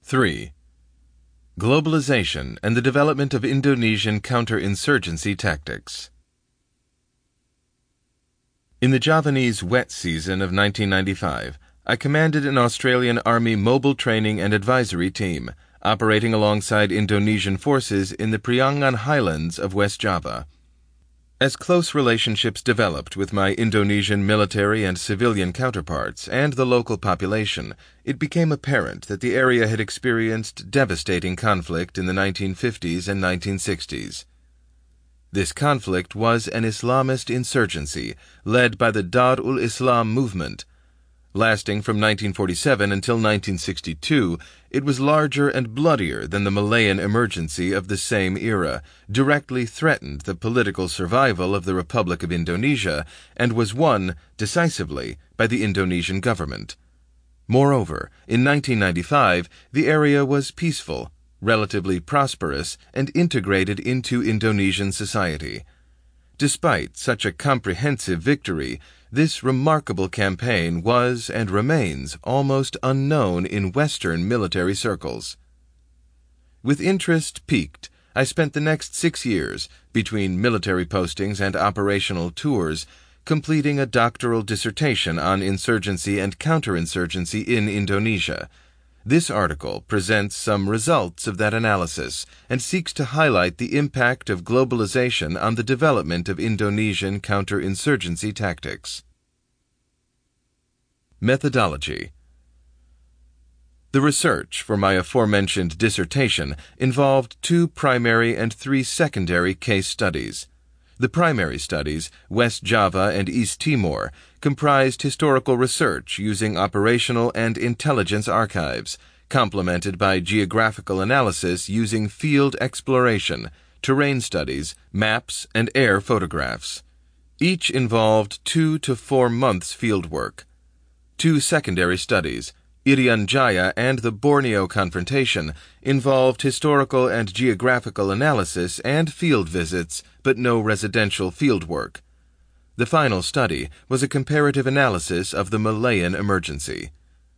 3. Globalization and the development of Indonesian counterinsurgency tactics. In the Javanese wet season of 1995, I commanded an Australian Army mobile training and advisory team, operating alongside Indonesian forces in the Priangan Highlands of West Java. As close relationships developed with my Indonesian military and civilian counterparts and the local population, it became apparent that the area had experienced devastating conflict in the 1950s and 1960s. This conflict was an Islamist insurgency led by the Darul Islam movement. Lasting from 1947 until 1962, it was larger and bloodier than the Malayan emergency of the same era, directly threatened the political survival of the Republic of Indonesia, and was won, decisively, by the Indonesian government. Moreover, in 1995, the area was peaceful, relatively prosperous, and integrated into Indonesian society. Despite such a comprehensive victory, this remarkable campaign was and remains almost unknown in Western military circles. With interest piqued, I spent the next 6 years, between military postings and operational tours, completing a doctoral dissertation on insurgency and counterinsurgency in Indonesia. This article presents some results of that analysis and seeks to highlight the impact of globalization on the development of Indonesian counterinsurgency tactics. Methodology. The research for my aforementioned dissertation involved 2 primary and 3 secondary case studies. The primary studies, West Java and East Timor, comprised historical research using operational and intelligence archives, complemented by geographical analysis using field exploration, terrain studies, maps, and air photographs. Each involved 2 to 4 months fieldwork. 2 secondary studies, Irian Jaya and the Borneo Confrontation, involved historical and geographical analysis and field visits, but no residential fieldwork. The final study was a comparative analysis of the Malayan emergency.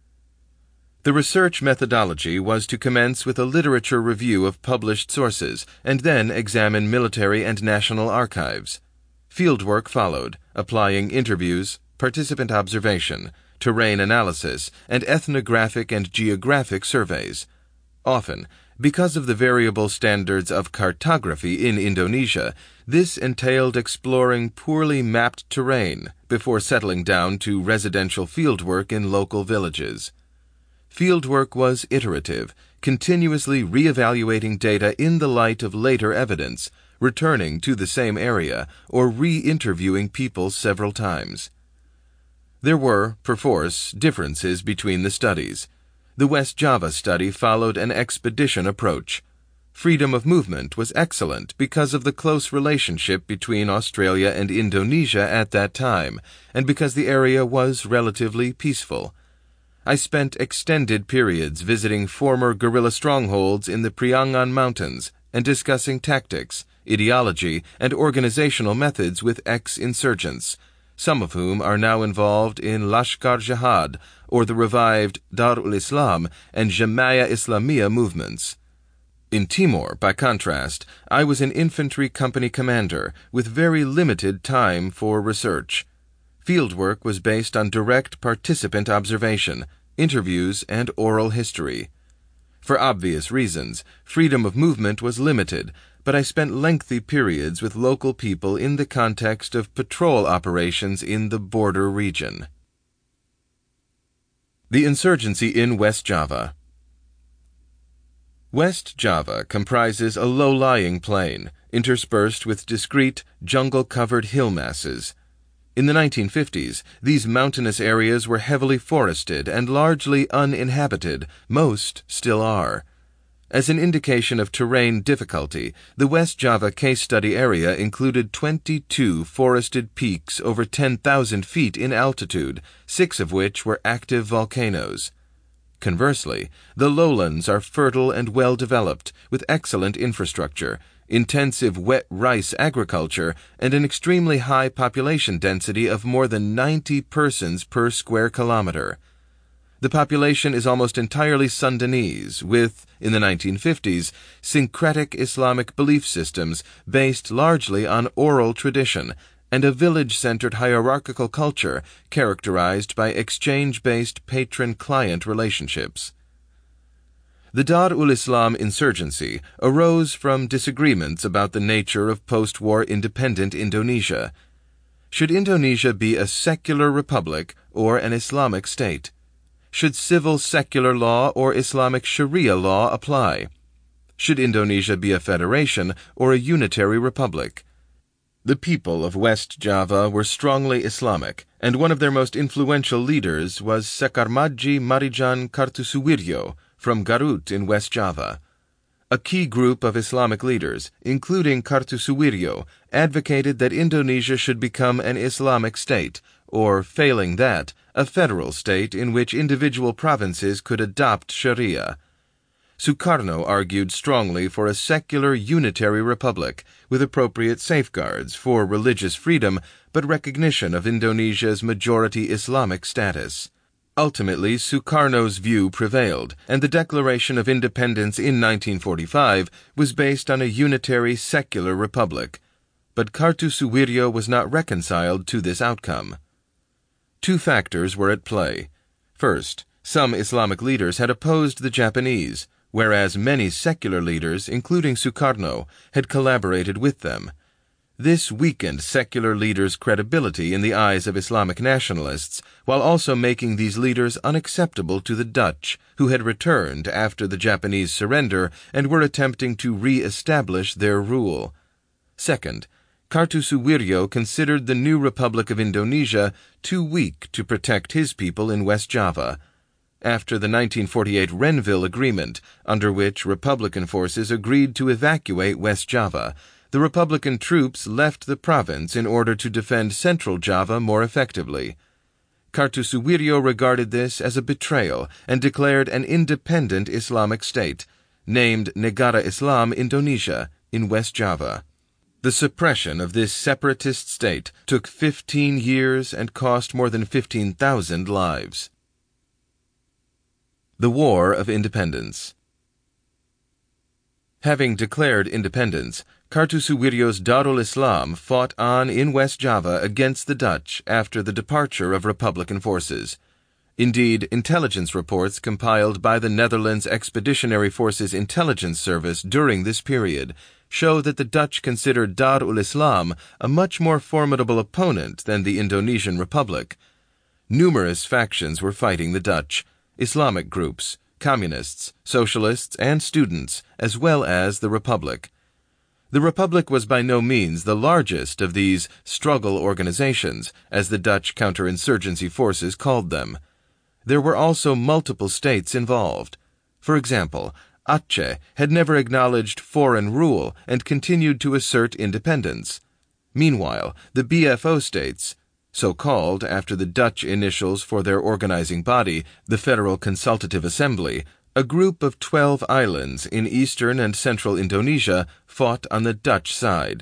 The research methodology was to commence with a literature review of published sources and then examine military and national archives. Fieldwork followed, applying interviews, participant observation, terrain analysis, and ethnographic and geographic surveys. Often, because of the variable standards of cartography in Indonesia, this entailed exploring poorly mapped terrain before settling down to residential fieldwork in local villages. Fieldwork was iterative, continuously re-evaluating data in the light of later evidence, returning to the same area, or re-interviewing people several times. There were, perforce, differences between the studies. The West Java study followed an expedition approach. Freedom of movement was excellent because of the close relationship between Australia and Indonesia at that time, and because the area was relatively peaceful. I spent extended periods visiting former guerrilla strongholds in the Priangan Mountains and discussing tactics, ideology, and organizational methods with ex-insurgents, some of whom are now involved in Lashkar Jihad, or the revived Darul Islam and Jemaah Islamiyah movements. In Timor, by contrast, I was an infantry company commander with very limited time for research. Fieldwork was based on direct participant observation, interviews, and oral history. For obvious reasons, freedom of movement was limited, but I spent lengthy periods with local people in the context of patrol operations in the border region. The insurgency in West Java. West Java comprises a low-lying plain, interspersed with discrete, jungle-covered hill masses. In the 1950s, these mountainous areas were heavily forested and largely uninhabited. Most still are. As an indication of terrain difficulty, the West Java case study area included 22 forested peaks over 10,000 feet in altitude, 6 of which were active volcanoes. Conversely, the lowlands are fertile and well-developed, with excellent infrastructure, intensive wet rice agriculture, and an extremely high population density of more than 90 persons per square kilometer. The population is almost entirely Sundanese, with, in the 1950s, syncretic Islamic belief systems based largely on oral tradition and a village-centered hierarchical culture characterized by exchange-based patron-client relationships. The Dar-ul-Islam insurgency arose from disagreements about the nature of post-war independent Indonesia. Should Indonesia be a secular republic or an Islamic state? Should civil secular law or Islamic Sharia law apply? Should Indonesia be a federation or a unitary republic? The people of West Java were strongly Islamic, and one of their most influential leaders was Sekarmadji Marijan Kartosuwiryo from Garut in West Java. A key group of Islamic leaders, including Kartosuwiryo, advocated that Indonesia should become an Islamic state, or, failing that, a federal state in which individual provinces could adopt Sharia. Sukarno argued strongly for a secular unitary republic with appropriate safeguards for religious freedom but recognition of Indonesia's majority Islamic status. Ultimately, Sukarno's view prevailed, and the Declaration of Independence in 1945 was based on a unitary secular republic. But Kartosuwiryo was not reconciled to this outcome. Two factors were at play. First, some Islamic leaders had opposed the Japanese, whereas many secular leaders, including Sukarno, had collaborated with them. This weakened secular leaders' credibility in the eyes of Islamic nationalists, while also making these leaders unacceptable to the Dutch, who had returned after the Japanese surrender and were attempting to re-establish their rule. Second, Kartosuwiryo considered the new Republic of Indonesia too weak to protect his people in West Java. After the 1948 Renville Agreement, under which Republican forces agreed to evacuate West Java, the Republican troops left the province in order to defend Central Java more effectively. Kartosuwiryo regarded this as a betrayal and declared an independent Islamic state, named Negara Islam Indonesia, in West Java. The suppression of this separatist state took 15 years and cost more than 15,000 lives. The War of Independence. Having declared independence, Kartosuwiryo's Darul Islam fought on in West Java against the Dutch after the departure of Republican forces. Indeed, intelligence reports compiled by the Netherlands Expeditionary Forces Intelligence Service during this period show that the Dutch considered Darul Islam a much more formidable opponent than the Indonesian Republic. Numerous factions were fighting the Dutch: Islamic groups, communists, socialists, and students, as well as the Republic. The Republic was by no means the largest of these struggle organizations, as the Dutch counterinsurgency forces called them. There were also multiple states involved. For example, Aceh had never acknowledged foreign rule and continued to assert independence. Meanwhile, the BFO states, so called after the Dutch initials for their organizing body, the Federal Consultative Assembly, a group of 12 islands in eastern and central Indonesia, fought on the Dutch side.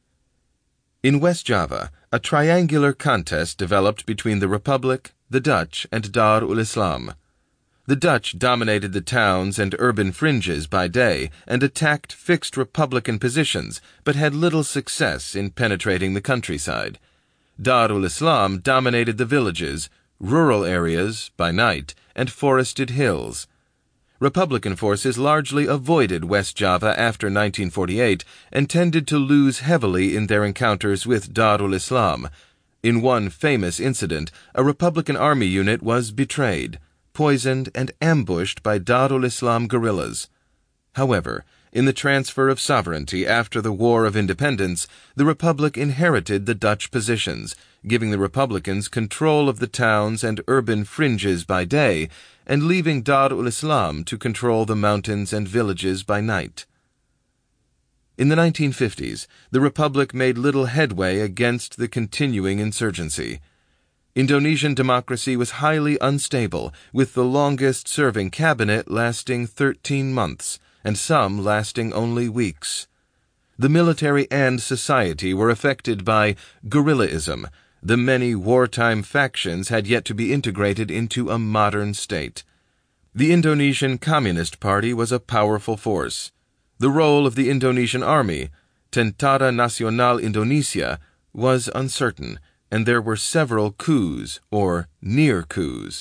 In West Java, a triangular contest developed between the Republic, the Dutch, and Darul Islam. The Dutch dominated the towns and urban fringes by day and attacked fixed Republican positions, but had little success in penetrating the countryside. Darul Islam dominated the villages, rural areas by night, and forested hills. Republican forces largely avoided West Java after 1948 and tended to lose heavily in their encounters with Darul Islam. In one famous incident, a Republican army unit was betrayed, poisoned, and ambushed by Darul Islam guerrillas. However, in the transfer of sovereignty after the War of Independence, the Republic inherited the Dutch positions, giving the Republicans control of the towns and urban fringes by day, and leaving Darul Islam to control the mountains and villages by night. In the 1950s, the Republic made little headway against the continuing insurgency. Indonesian democracy was highly unstable, with the longest-serving cabinet lasting 13 months, and some lasting only weeks. The military and society were affected by guerrillaism, The many wartime factions had yet to be integrated into a modern state. The Indonesian Communist Party was a powerful force. The role of the Indonesian Army, Tentara Nasional Indonesia, was uncertain, and there were several coups, or near coups.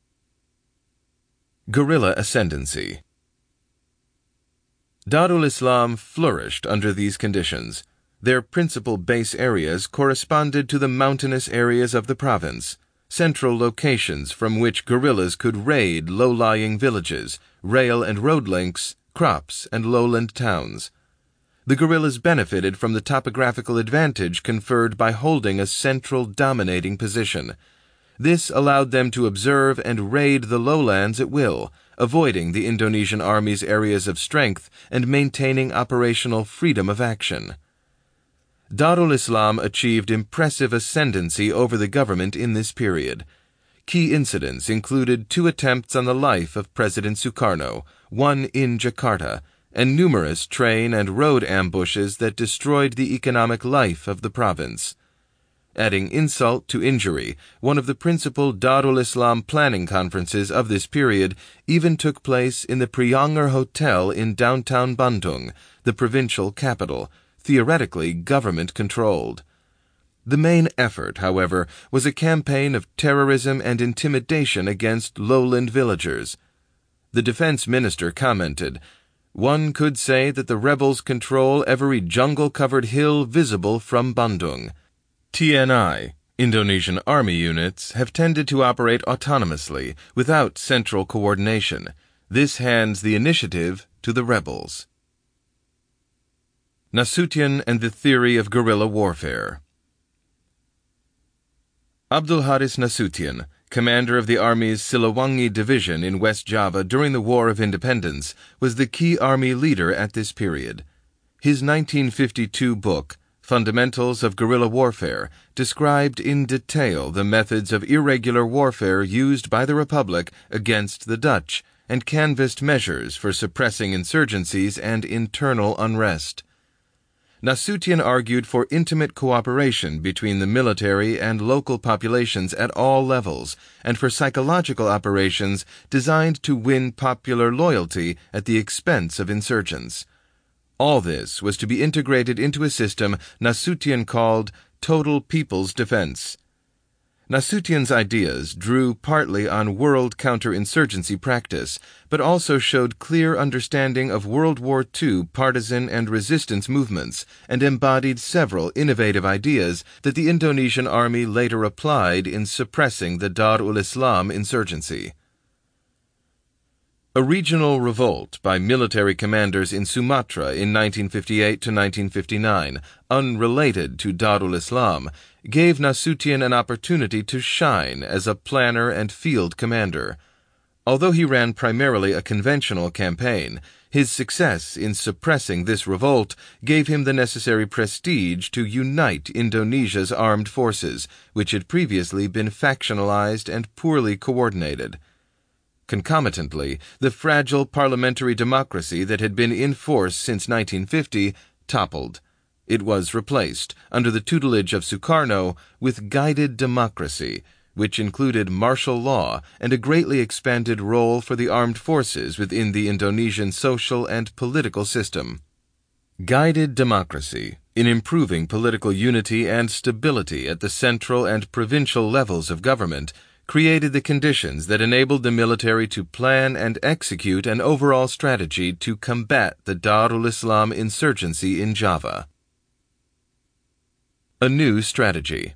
Guerrilla ascendancy. Darul Islam flourished under these conditions. Their principal base areas corresponded to the mountainous areas of the province, central locations from which guerrillas could raid low-lying villages, rail and road links, crops, and lowland towns. The guerrillas benefited from the topographical advantage conferred by holding a central dominating position. This allowed them to observe and raid the lowlands at will, avoiding the Indonesian army's areas of strength and maintaining operational freedom of action. Darul Islam achieved impressive ascendancy over the government in this period. Key incidents included 2 attempts on the life of President Sukarno, one in Jakarta, and numerous train and road ambushes that destroyed the economic life of the province. Adding insult to injury, one of the principal Darul Islam planning conferences of this period even took place in the Prianger Hotel in downtown Bandung, the provincial capital, theoretically government-controlled. The main effort, however, was a campaign of terrorism and intimidation against lowland villagers. The defense minister commented, "One could say that the rebels control every jungle-covered hill visible from Bandung." TNI, Indonesian Army units, have tended to operate autonomously, without central coordination. This hands the initiative to the rebels. Nasution and the theory of guerrilla warfare. Abdul Haris Nasution, commander of the Army's Siliwangi Division in West Java during the War of Independence, was the key army leader at this period. His 1952 book, Fundamentals of Guerrilla Warfare, described in detail the methods of irregular warfare used by the Republic against the Dutch and canvassed measures for suppressing insurgencies and internal unrest. Nasution argued for intimate cooperation between the military and local populations at all levels, and for psychological operations designed to win popular loyalty at the expense of insurgents. All this was to be integrated into a system Nasution called Total People's Defense. Nasution's ideas drew partly on world counterinsurgency practice, but also showed clear understanding of World War II partisan and resistance movements, and embodied several innovative ideas that the Indonesian army later applied in suppressing the Darul Islam insurgency. A regional revolt by military commanders in Sumatra in 1958 to 1959, unrelated to Darul Islam, gave Nasution an opportunity to shine as a planner and field commander. Although he ran primarily a conventional campaign, his success in suppressing this revolt gave him the necessary prestige to unite Indonesia's armed forces, which had previously been factionalized and poorly coordinated. Concomitantly, the fragile parliamentary democracy that had been in force since 1950 toppled. It was replaced, under the tutelage of Sukarno, with guided democracy, which included martial law and a greatly expanded role for the armed forces within the Indonesian social and political system. Guided democracy, in improving political unity and stability at the central and provincial levels of government, created the conditions that enabled the military to plan and execute an overall strategy to combat the Darul Islam insurgency in Java. A new strategy.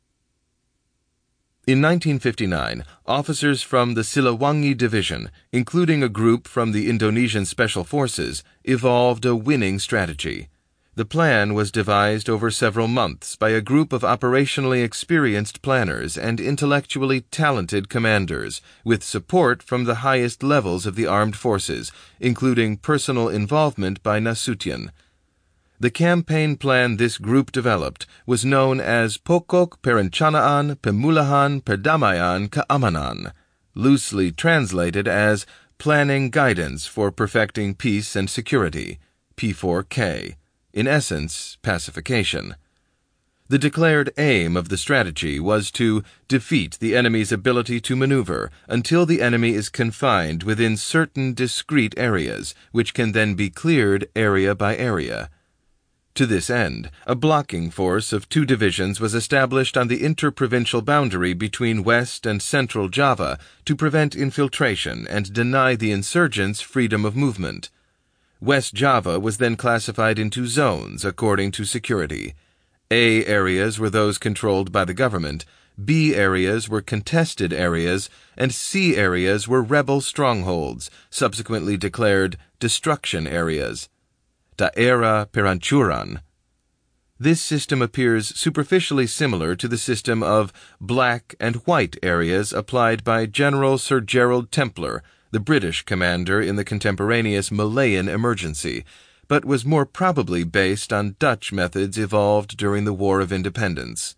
In 1959, officers from the Siliwangi Division, including a group from the Indonesian Special Forces, evolved a winning strategy. The plan was devised over several months by a group of operationally experienced planners and intellectually talented commanders, with support from the highest levels of the armed forces, including personal involvement by Nasution. The campaign plan this group developed was known as Pokok Perencanaan Pemulihan Perdamaian Keamanan, loosely translated as Planning Guidance for Perfecting Peace and Security, P4K. In essence, pacification. The declared aim of the strategy was to defeat the enemy's ability to maneuver until the enemy is confined within certain discrete areas, which can then be cleared area by area. To this end, a blocking force of 2 divisions was established on the interprovincial boundary between West and Central Java to prevent infiltration and deny the insurgents freedom of movement. West Java was then classified into zones according to security. A areas were those controlled by the government, B areas were contested areas, and C areas were rebel strongholds, subsequently declared destruction areas. Daerah Perancuran. This system appears superficially similar to the system of black and white areas applied by General Sir Gerald Templer, the British commander in the contemporaneous Malayan emergency, but was more probably based on Dutch methods evolved during the War of Independence.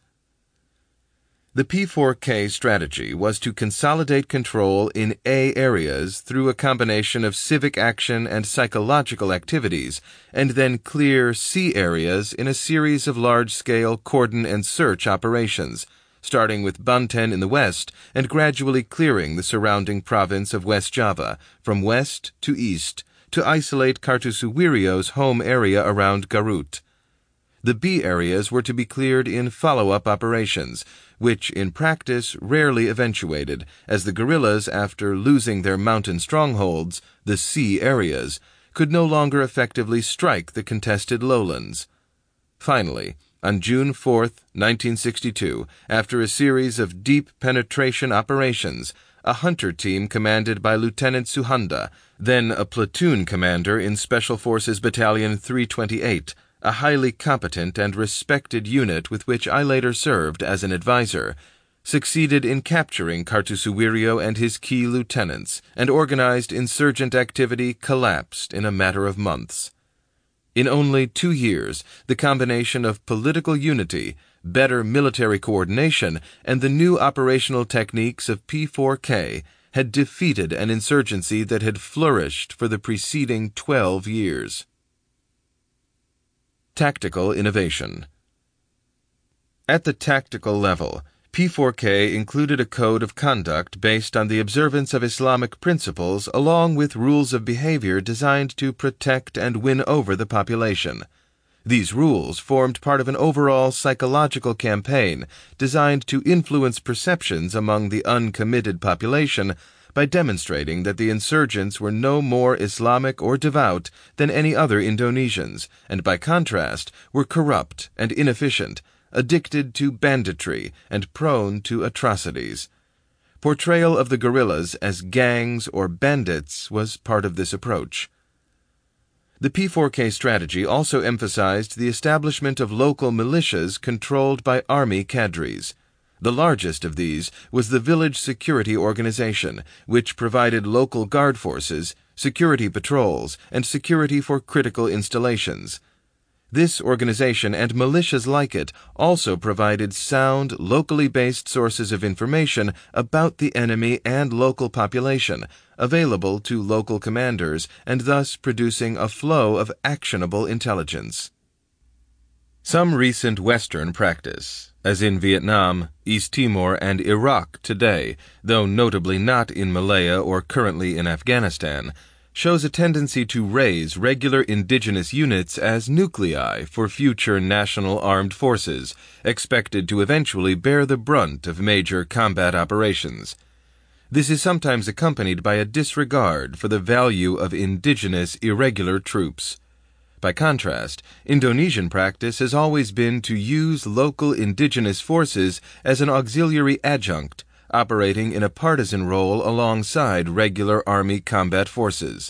The P4K strategy was to consolidate control in A areas through a combination of civic action and psychological activities, and then clear C areas in a series of large-scale cordon and search operations, starting with Banten in the west and gradually clearing the surrounding province of West Java from west to east to isolate Kartosuwiryo's home area around Garut. The B areas were to be cleared in follow-up operations, which in practice rarely eventuated, as the guerrillas, after losing their mountain strongholds, the C areas, could no longer effectively strike the contested lowlands. Finally, on June 4, 1962, after a series of deep penetration operations, a hunter team commanded by Lieutenant Suhanda, then a platoon commander in Special Forces Battalion 328, a highly competent and respected unit with which I later served as an advisor, succeeded in capturing Kartosuwiryo and his key lieutenants, and organized insurgent activity collapsed in a matter of months. In only 2 years, the combination of political unity, better military coordination, and the new operational techniques of P4K had defeated an insurgency that had flourished for the preceding 12 years. Tactical innovation. At the tactical level, P4K included a code of conduct based on the observance of Islamic principles along with rules of behavior designed to protect and win over the population. These rules formed part of an overall psychological campaign designed to influence perceptions among the uncommitted population by demonstrating that the insurgents were no more Islamic or devout than any other Indonesians, and by contrast were corrupt and inefficient, addicted to banditry, and prone to atrocities. Portrayal of the guerrillas as gangs or bandits was part of this approach. The P4K strategy also emphasized the establishment of local militias controlled by army cadres. The largest of these was the Village Security Organization, which provided local guard forces, security patrols, and security for critical installations. This organization and militias like it also provided sound, locally based sources of information about the enemy and local population, available to local commanders, and thus producing a flow of actionable intelligence. Some recent Western practice, as in Vietnam, East Timor, and Iraq today, though notably not in Malaya or currently in Afghanistan, shows a tendency to raise regular indigenous units as nuclei for future national armed forces, expected to eventually bear the brunt of major combat operations. This is sometimes accompanied by a disregard for the value of indigenous irregular troops. By contrast, Indonesian practice has always been to use local indigenous forces as an auxiliary adjunct, operating in a partisan role alongside regular army combat forces.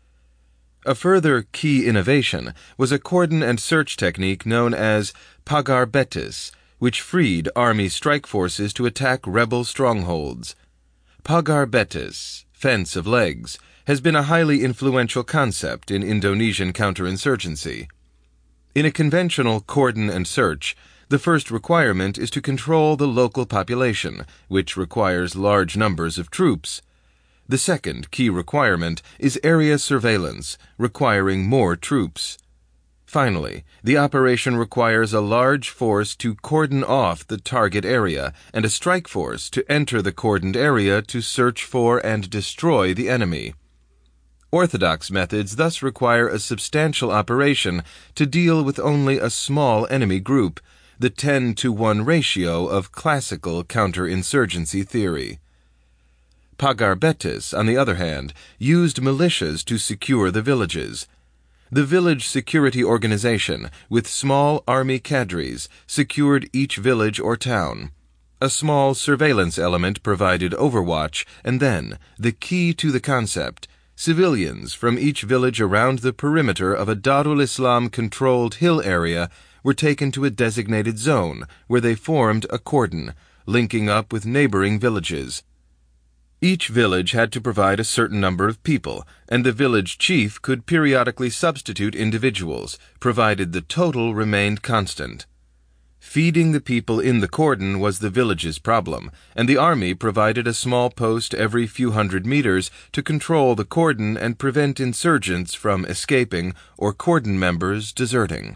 A further key innovation was a cordon and search technique known as pagar betis, which freed army strike forces to attack rebel strongholds. Pagar betis, fence of legs, has been a highly influential concept in Indonesian counterinsurgency. In a conventional cordon and search, the first requirement is to control the local population, which requires large numbers of troops. The second key requirement is area surveillance, requiring more troops. Finally, the operation requires a large force to cordon off the target area and a strike force to enter the cordoned area to search for and destroy the enemy. Orthodox methods thus require a substantial operation to deal with only a small enemy group, the 10-to-1 ratio of classical counterinsurgency theory. Pagarbetis, on the other hand, used militias to secure the villages. The village security organization, with small army cadres, secured each village or town. A small surveillance element provided overwatch, and then, the key to the concept, civilians from each village around the perimeter of a Darul Islam-controlled hill area were taken to a designated zone where they formed a cordon, linking up with neighboring villages. Each village had to provide a certain number of people, and the village chief could periodically substitute individuals, provided the total remained constant. Feeding the people in the cordon was the village's problem, and the army provided a small post every few hundred meters to control the cordon and prevent insurgents from escaping or cordon members deserting.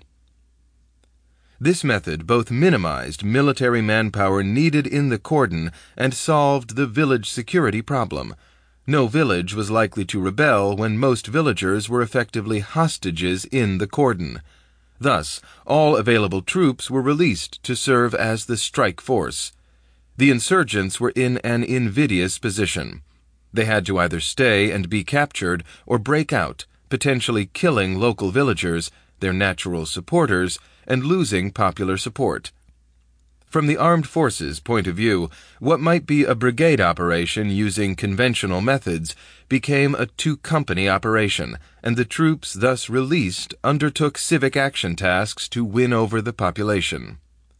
This method both minimized military manpower needed in the cordon and solved the village security problem. No village was likely to rebel when most villagers were effectively hostages in the cordon. Thus, all available troops were released to serve as the strike force. The insurgents were in an invidious position. They had to either stay and be captured or break out, potentially killing local villagers, their natural supporters, and losing popular support. From the armed forces' point of view, what might be a brigade operation using conventional methods became a two-company operation, and the troops thus released undertook civic action tasks to win over the population.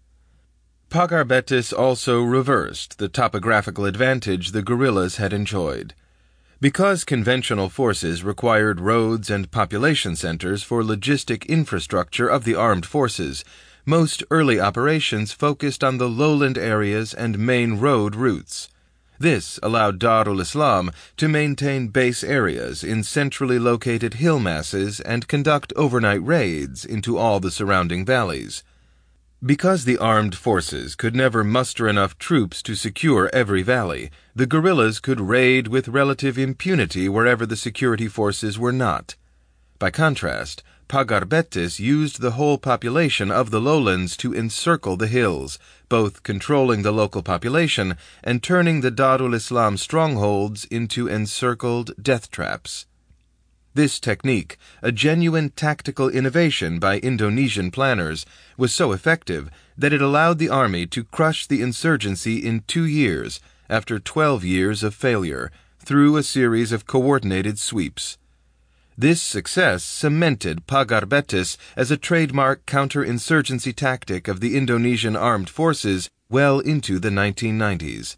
Pagarbetis also reversed the topographical advantage the guerrillas had enjoyed. Because conventional forces required roads and population centers for logistic infrastructure of the armed forces, most early operations focused on the lowland areas and main road routes. This allowed Darul Islam to maintain base areas in centrally located hill masses and conduct overnight raids into all the surrounding valleys. Because the armed forces could never muster enough troops to secure every valley, the guerrillas could raid with relative impunity wherever the security forces were not. By contrast, Pagarbetis used the whole population of the lowlands to encircle the hills, both controlling the local population and turning the Darul Islam strongholds into encircled death traps. This technique, a genuine tactical innovation by Indonesian planners, was so effective that it allowed the army to crush the insurgency in 2 years, after 12 years of failure, through a series of coordinated sweeps. This success cemented Pagarbetis as a trademark counterinsurgency tactic of the Indonesian armed forces well into the 1990s.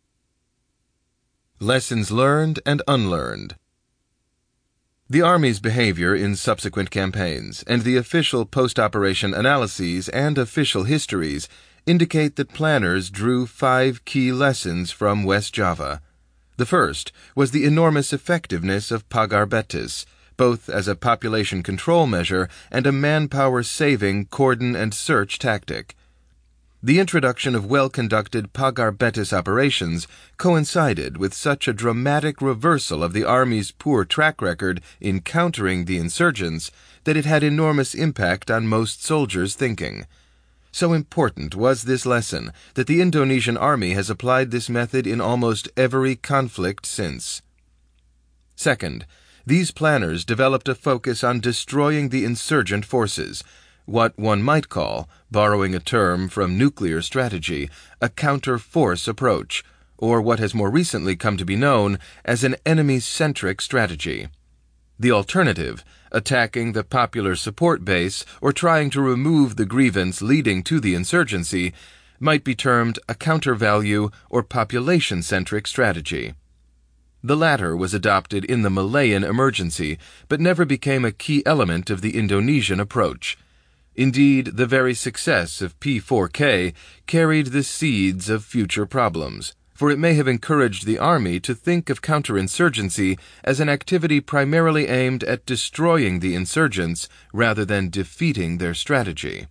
Lessons learned and unlearned. The Army's behavior in subsequent campaigns and the official post-operation analyses and official histories indicate that planners drew 5 key lessons from West Java. The first was the enormous effectiveness of Pagarbetis, both as a population control measure and a manpower-saving cordon and search tactic. The introduction of well-conducted Pagarbetis operations coincided with such a dramatic reversal of the Army's poor track record in countering the insurgents that it had enormous impact on most soldiers' thinking. So important was this lesson that the Indonesian Army has applied this method in almost every conflict since. Second, these planners developed a focus on destroying the insurgent forces, what one might call, borrowing a term from nuclear strategy, a counter-force approach, or what has more recently come to be known as an enemy-centric strategy. The alternative, attacking the popular support base or trying to remove the grievance leading to the insurgency, might be termed a counter-value or population-centric strategy. The latter was adopted in the Malayan emergency, but never became a key element of the Indonesian approach. Indeed, the very success of P4K carried the seeds of future problems. for it may have encouraged the army to think of counterinsurgency as an activity primarily aimed at destroying the insurgents rather than defeating their strategy.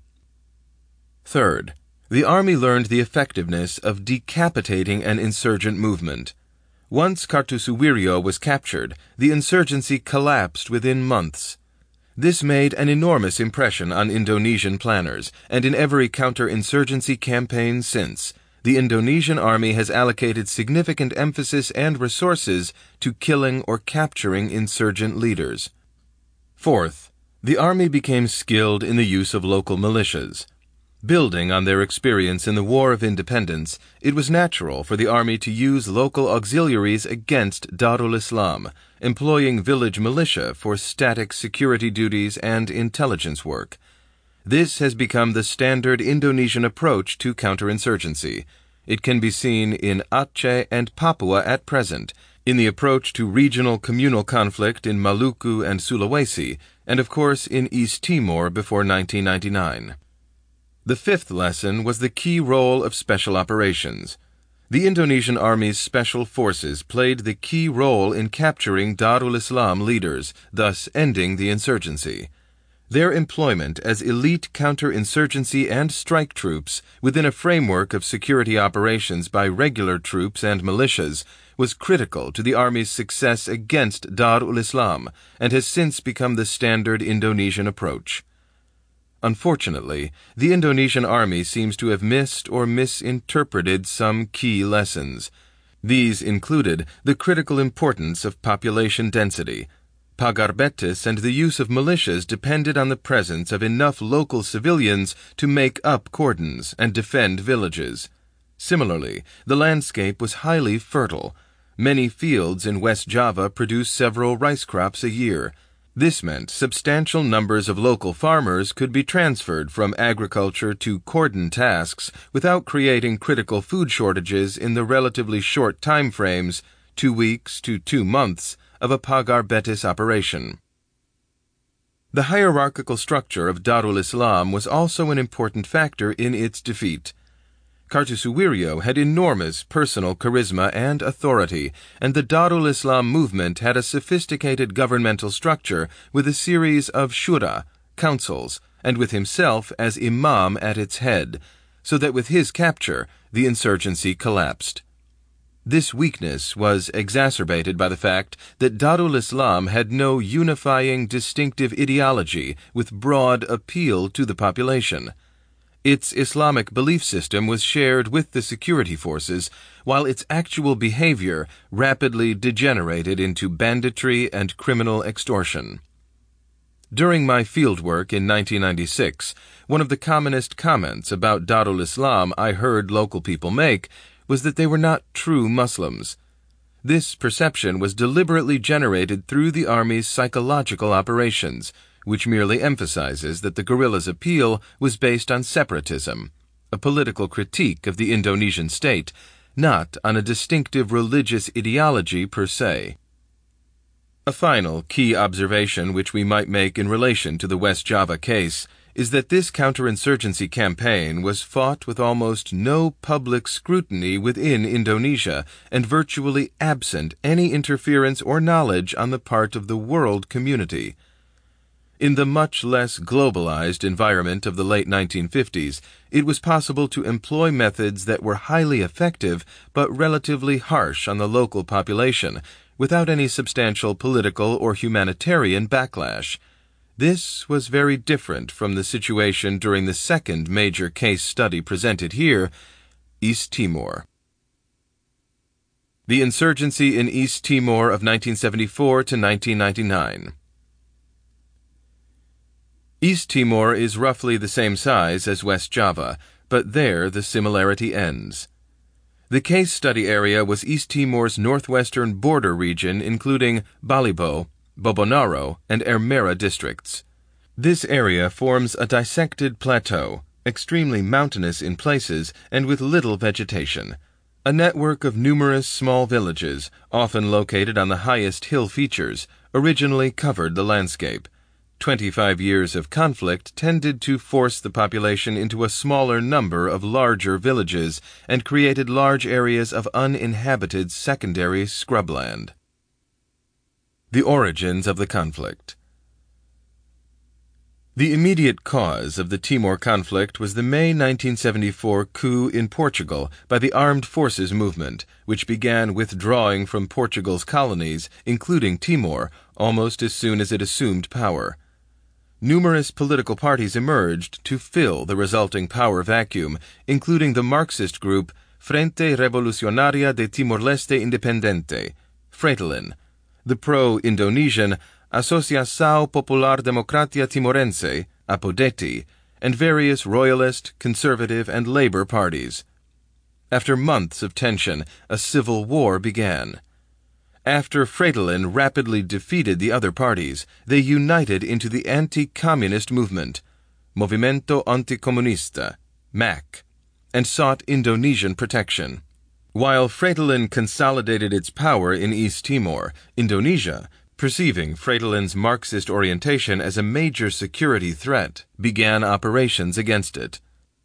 Third, the army learned the effectiveness of decapitating an insurgent movement. Once Kartosuwiryo was captured, the insurgency collapsed within months. This made an enormous impression on Indonesian planners, and in every counterinsurgency campaign since, the Indonesian army has allocated significant emphasis and resources to killing or capturing insurgent leaders. Fourth, the army became skilled in the use of local militias. Building on their experience in the War of Independence, it was natural for the army to use local auxiliaries against Darul Islam, employing village militia for static security duties and intelligence work. This has become the standard Indonesian approach to counterinsurgency. It can be seen in Aceh and Papua at present, in the approach to regional communal conflict in Maluku and Sulawesi, and of course in East Timor before 1999. The fifth lesson was the key role of special operations. The Indonesian Army's special forces played the key role in capturing Darul Islam leaders, thus ending the insurgency. Their employment as elite counterinsurgency and strike troops within a framework of security operations by regular troops and militias was critical to the Army's success against Darul Islam and has since become the standard Indonesian approach. Unfortunately, the Indonesian Army seems to have missed or misinterpreted some key lessons. These included the critical importance of population density. Pagar Betis and the use of militias depended on the presence of enough local civilians to make up cordons and defend villages. Similarly, the landscape was highly fertile. Many fields in West Java produce several rice crops a year. This meant substantial numbers of local farmers could be transferred from agriculture to cordon tasks without creating critical food shortages in the relatively short time frames, 2 weeks to 2 months, of a Pagar Betis operation. The hierarchical structure of Darul Islam was also an important factor in its defeat. Kartosuwiryo had enormous personal charisma and authority, and the Darul Islam movement had a sophisticated governmental structure with a series of shura, councils, and with himself as imam at its head, so that with his capture, the insurgency collapsed. This weakness was exacerbated by the fact that Darul Islam had no unifying, distinctive ideology with broad appeal to the population. Its Islamic belief system was shared with the security forces, while its actual behavior rapidly degenerated into banditry and criminal extortion. During my fieldwork in 1996, one of the commonest comments about Darul Islam I heard local people make was that they were not true Muslims. This perception was deliberately generated through the Army's psychological operations, which merely emphasizes that the guerrillas' appeal was based on separatism, a political critique of the Indonesian state, not on a distinctive religious ideology per se. A final key observation which we might make in relation to the West Java case is that this counterinsurgency campaign was fought with almost no public scrutiny within Indonesia and virtually absent any interference or knowledge on the part of the world community. In the much less globalized environment of the late 1950s, it was possible to employ methods that were highly effective but relatively harsh on the local population, without any substantial political or humanitarian backlash. This was very different from the situation during the second major case study presented here, East Timor. The insurgency in East Timor of 1974 to 1999. East Timor is roughly the same size as West Java, but there the similarity ends. The case study area was East Timor's northwestern border region including Balibo, Bobonaro, and Ermera districts. This area forms a dissected plateau, extremely mountainous in places and with little vegetation. A network of numerous small villages, often located on the highest hill features, originally covered the landscape. 25 years of conflict tended to force the population into a smaller number of larger villages and created large areas of uninhabited secondary scrubland. The origins of the conflict. The immediate cause of the Timor conflict was the May 1974 coup in Portugal by the Armed Forces Movement, which began withdrawing from Portugal's colonies, including Timor, almost as soon as it assumed power. Numerous political parties emerged to fill the resulting power vacuum, including the Marxist group Frente Revolucionaria de Timor-Leste Independente, Fretilin, the pro-Indonesian Associação Popular Democracia Timorense, APODETI, and various royalist, conservative, and labor parties. After months of tension, a civil war began. After Fretilin rapidly defeated the other parties, they united into the anti-communist movement, Movimento Anticomunista, MAC, and sought Indonesian protection. While Fretilin consolidated its power in East Timor, Indonesia, perceiving Fretilin's Marxist orientation as a major security threat, began operations against it.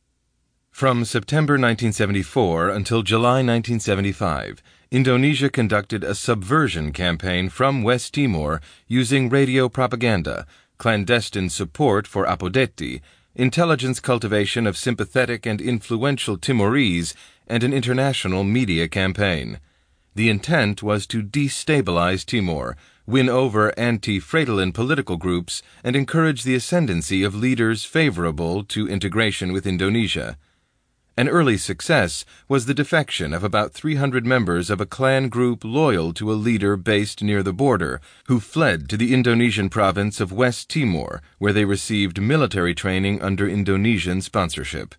From September 1974 until July 1975, Indonesia conducted a subversion campaign from West Timor using radio propaganda, clandestine support for APODETI, intelligence cultivation of sympathetic and influential Timorese, and an international media campaign. The intent was to destabilize Timor, win over anti-Fretilin political groups, and encourage the ascendancy of leaders favorable to integration with Indonesia. An early success was the defection of about 300 members of a clan group loyal to a leader based near the border, who fled to the Indonesian province of West Timor, where they received military training under Indonesian sponsorship.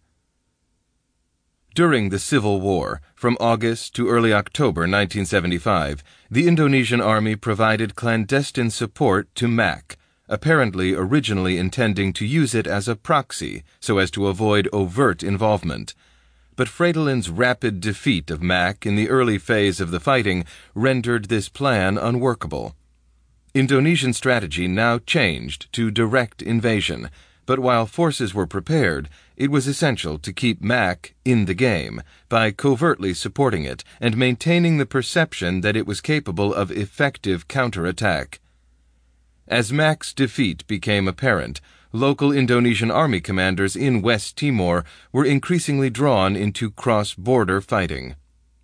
During the Civil War, from August to early October 1975, the Indonesian Army provided clandestine support to MAC, apparently originally intending to use it as a proxy so as to avoid overt involvement. But Fretilin's rapid defeat of MAC in the early phase of the fighting rendered this plan unworkable. Indonesian strategy now changed to direct invasion, but while forces were prepared, it was essential to keep MAC in the game by covertly supporting it and maintaining the perception that it was capable of effective counterattack. As MAC's defeat became apparent, local Indonesian army commanders in West Timor were increasingly drawn into cross-border fighting.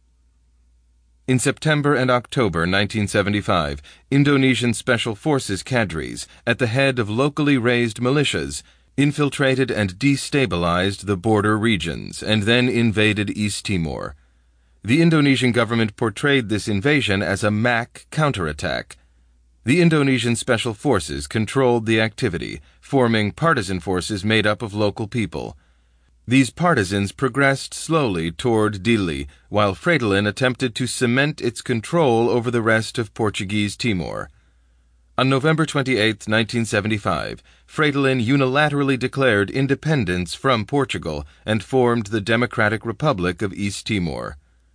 In September and October 1975, Indonesian Special Forces cadres, at the head of locally raised militias, infiltrated and destabilized the border regions and then invaded East Timor. The Indonesian government portrayed this invasion as a MAC counterattack. The Indonesian Special Forces controlled the activity, forming partisan forces made up of local people. These partisans progressed slowly toward Dili, while Fretilin attempted to cement its control over the rest of Portuguese Timor. On November 28, 1975, Fretilin unilaterally declared independence from Portugal and formed the Democratic Republic of East Timor.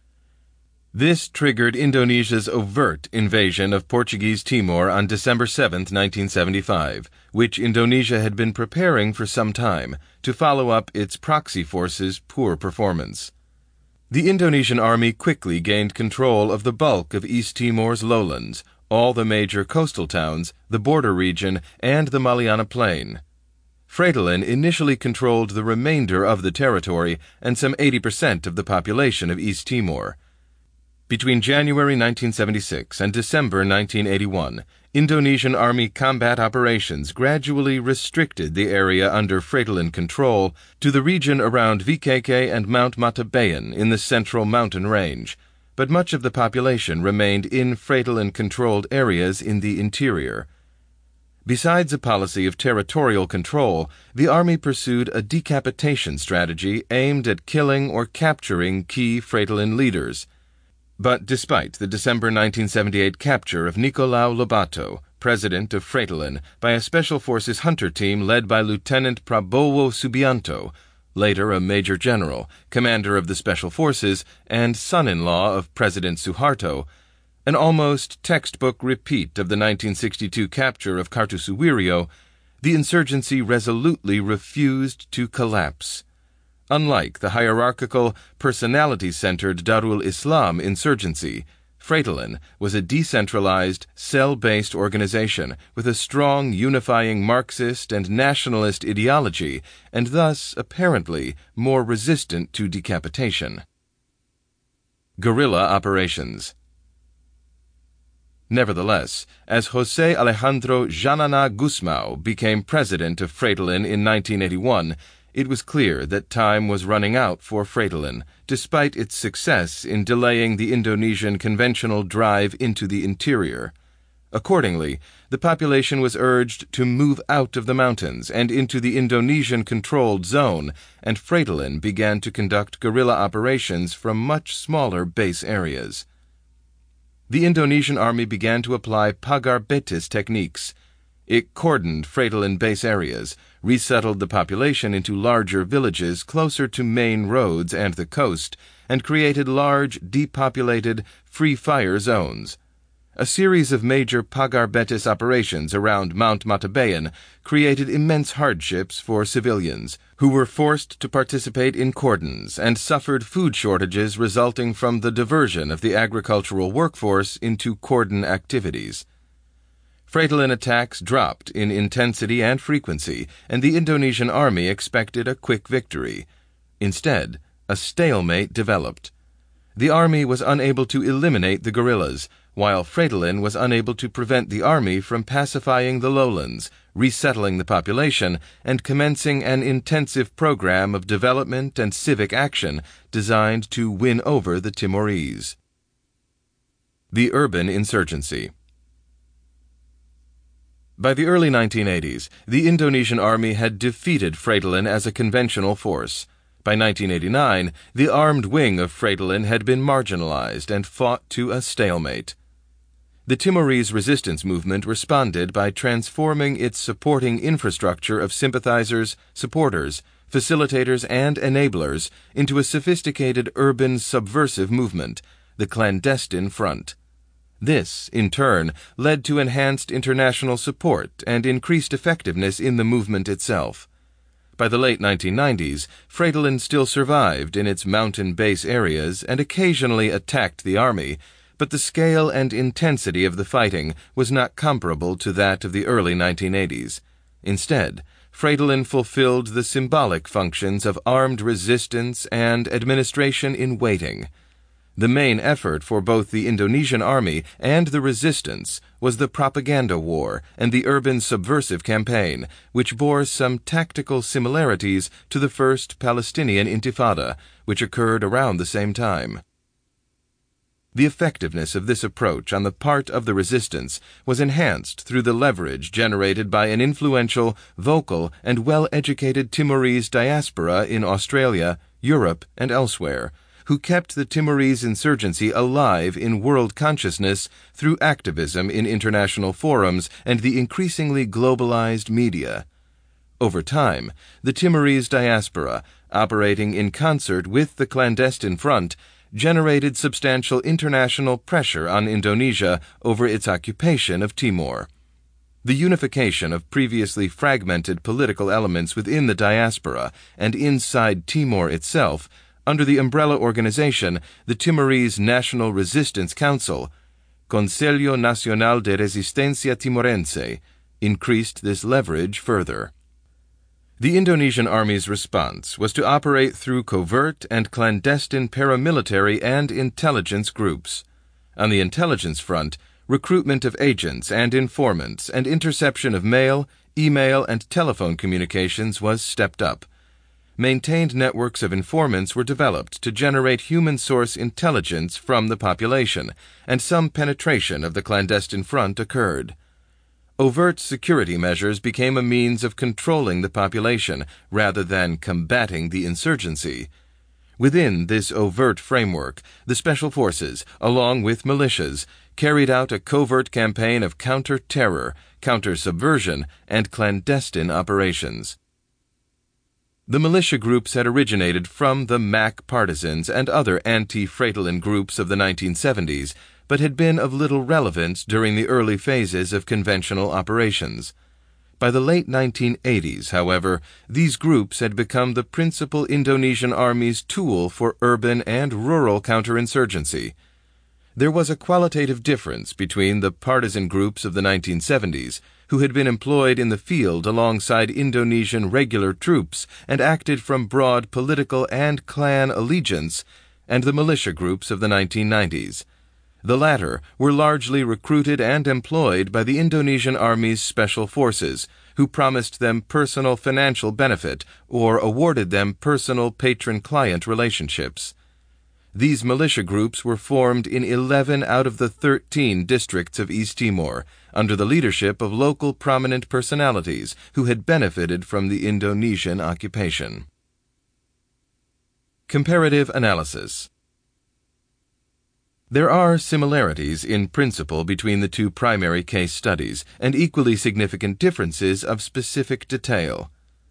This triggered Indonesia's overt invasion of Portuguese Timor on December 7, 1975, which Indonesia had been preparing for some time to follow up its proxy forces' poor performance. The Indonesian army quickly gained control of the bulk of East Timor's lowlands, all the major coastal towns, the border region, and the Mariana Plain. Fretilin initially controlled the remainder of the territory and some 80% of the population of East Timor. Between January 1976 and December 1981, Indonesian Army combat operations gradually restricted the area under Fretilin control to the region around VKK and Mount Matabayan in the central mountain range, but much of the population remained in Fretilin-controlled areas in the interior. Besides a policy of territorial control, the Army pursued a decapitation strategy aimed at killing or capturing key Fretilin leaders. But despite the December 1978 capture of Nicolau Lobato, president of Fretilin, by a Special Forces hunter team led by Lieutenant Prabowo Subianto, later a major general, commander of the Special Forces, and son-in-law of President Suharto, an almost textbook repeat of the 1962 capture of Kartosuwiryo, The insurgency resolutely refused to collapse. Unlike the hierarchical, personality-centered Darul Islam insurgency, Freitalin was a decentralized, cell-based organization with a strong unifying Marxist and nationalist ideology and thus, apparently, more resistant to decapitation. Guerrilla operations. Nevertheless, as José Alejandro Janana Gusmão became president of Freitalin in 1981, it was clear that time was running out for Freitalin, despite its success in delaying the Indonesian conventional drive into the interior. Accordingly, the population was urged to move out of the mountains and into the Indonesian-controlled zone, and Freitalin began to conduct guerrilla operations from much smaller base areas. The Indonesian army began to apply pagar betis techniques. It cordoned Freitalin base areas, resettled the population into larger villages closer to main roads and the coast, and created large, depopulated, free-fire zones. A series of major pagar betis operations around Mount Matabayan created immense hardships for civilians, who were forced to participate in cordons and suffered food shortages resulting from the diversion of the agricultural workforce into cordon activities. Freitalin attacks dropped in intensity and frequency, and the Indonesian army expected a quick victory. Instead, a stalemate developed. The army was unable to eliminate the guerrillas, while Freitalin was unable to prevent the army from pacifying the lowlands, resettling the population, and commencing an intensive program of development and civic action designed to win over the Timorese. The urban insurgency. By the early 1980s, the Indonesian army had defeated Freitalin as a conventional force. By 1989, the armed wing of Freitalin had been marginalized and fought to a stalemate. The Timorese resistance movement responded by transforming its supporting infrastructure of sympathizers, supporters, facilitators, and enablers into a sophisticated urban subversive movement, the Clandestine Front. This, in turn, led to enhanced international support and increased effectiveness in the movement itself. By the late 1990s, Freitalin still survived in its mountain base areas and occasionally attacked the army, but the scale and intensity of the fighting was not comparable to that of the early 1980s. Instead, Freitalin fulfilled the symbolic functions of armed resistance and administration in waiting. The main effort for both the Indonesian army and the resistance was the propaganda war and the urban subversive campaign, which bore some tactical similarities to the First Palestinian Intifada, which occurred around the same time. The effectiveness of this approach on the part of the resistance was enhanced through the leverage generated by an influential, vocal, and well-educated Timorese diaspora in Australia, Europe, and elsewhere, who kept the Timorese insurgency alive in world consciousness through activism in international forums and the increasingly globalized media. Over time, the Timorese diaspora, operating in concert with the Clandestine Front, generated substantial international pressure on Indonesia over its occupation of Timor. The unification of previously fragmented political elements within the diaspora and inside Timor itself under the umbrella organization, the Timorese National Resistance Council, Conselho Nacional de Resistencia Timorense, increased this leverage further. The Indonesian Army's response was to operate through covert and clandestine paramilitary and intelligence groups. On the intelligence front, recruitment of agents and informants and interception of mail, email, and telephone communications was stepped up. Maintained networks of informants were developed to generate human source intelligence from the population, and some penetration of the clandestine front occurred. Overt security measures became a means of controlling the population rather than combating the insurgency. Within this overt framework, the special forces, along with militias, carried out a covert campaign of counter-terror, counter-subversion, and clandestine operations. The militia groups had originated from the MAC partisans and other anti-Freitalin groups of the 1970s, but had been of little relevance during the early phases of conventional operations. By the late 1980s, however, these groups had become the principal Indonesian army's tool for urban and rural counterinsurgency. There was a qualitative difference between the partisan groups of the 1970s, who had been employed in the field alongside Indonesian regular troops and acted from broad political and clan allegiance, and the militia groups of the 1990s. The latter were largely recruited and employed by the Indonesian Army's special forces, who promised them personal financial benefit or awarded them personal patron-client relationships. These militia groups were formed in 11 out of the 13 districts of East Timor, under the leadership of local prominent personalities who had benefited from the Indonesian occupation. Comparative analysis. There are similarities in principle between the two primary case studies, and equally significant differences of specific detail.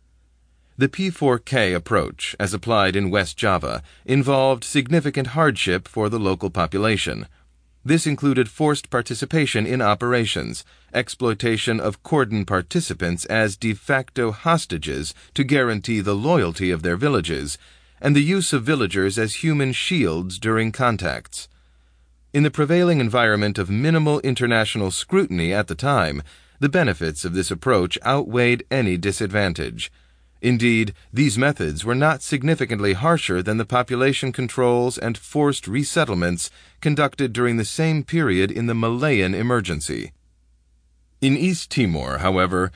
The P4K approach, as applied in West Java, involved significant hardship for the local population. This included forced participation in operations, exploitation of cordon participants as de facto hostages to guarantee the loyalty of their villages, and the use of villagers as human shields during contacts. In the prevailing environment of minimal international scrutiny at the time, the benefits of this approach outweighed any disadvantage. Indeed, these methods were not significantly harsher than the population controls and forced resettlements conducted during the same period in the Malayan emergency. In East Timor, however,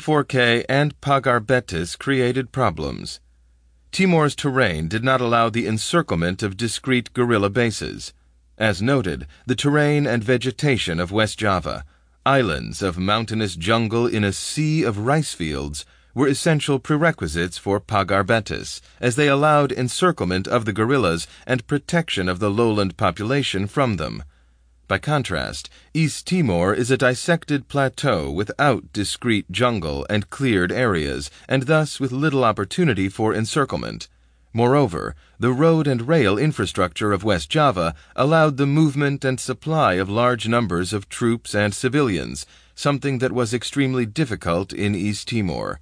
P4K and Pagar Betis created problems. Timor's terrain did not allow the encirclement of discrete guerrilla bases. As noted, the terrain and vegetation of West Java, islands of mountainous jungle in a sea of rice fields, were essential prerequisites for Pagar Betis, as they allowed encirclement of the guerrillas and protection of the lowland population from them. By contrast, East Timor is a dissected plateau without discrete jungle and cleared areas, and thus with little opportunity for encirclement. Moreover, the road and rail infrastructure of West Java allowed the movement and supply of large numbers of troops and civilians, something that was extremely difficult in East Timor.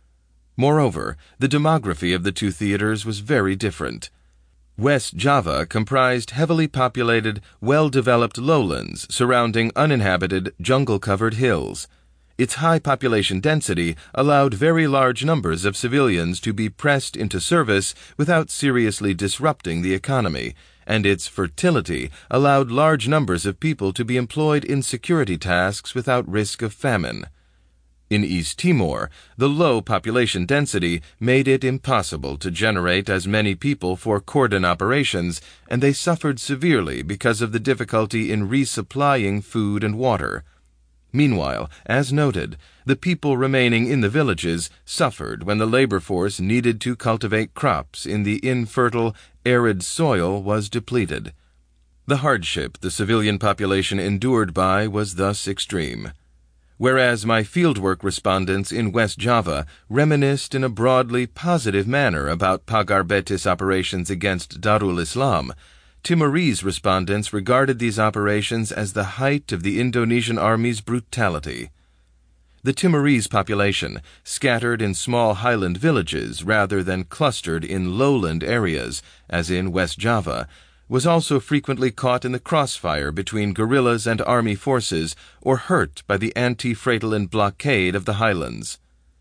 Moreover, the demography of the two theaters was very different. West Java comprised heavily populated, well-developed lowlands surrounding uninhabited, jungle-covered hills. Its high population density allowed very large numbers of civilians to be pressed into service without seriously disrupting the economy, and its fertility allowed large numbers of people to be employed in security tasks without risk of famine. In East Timor, the low population density made it impossible to generate as many people for cordon operations, and they suffered severely because of the difficulty in resupplying food and water. Meanwhile, as noted, the people remaining in the villages suffered when the labor force needed to cultivate crops in the infertile, arid soil was depleted. The hardship the civilian population endured by was thus extreme. Whereas my fieldwork respondents in West Java reminisced in a broadly positive manner about Pagar Betis operations against Darul Islam, Timorese respondents regarded these operations as the height of the Indonesian Army's brutality. The Timorese population, scattered in small highland villages rather than clustered in lowland areas, as in West Java, was also frequently caught in the crossfire between guerrillas and army forces or hurt by the anti-Freitalin blockade of the highlands.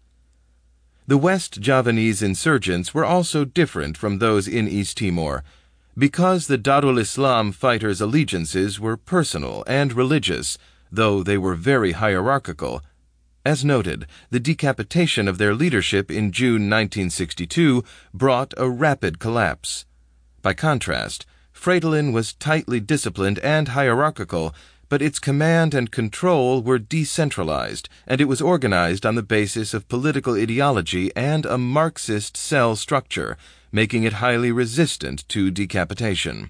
The West Javanese insurgents were also different from those in East Timor, because the Darul Islam fighters' allegiances were personal and religious, though they were very hierarchical. As noted, the decapitation of their leadership in June 1962 brought a rapid collapse. By contrast, Freitalin was tightly disciplined and hierarchical, but its command and control were decentralized, and it was organized on the basis of political ideology and a Marxist cell structure, making it highly resistant to decapitation.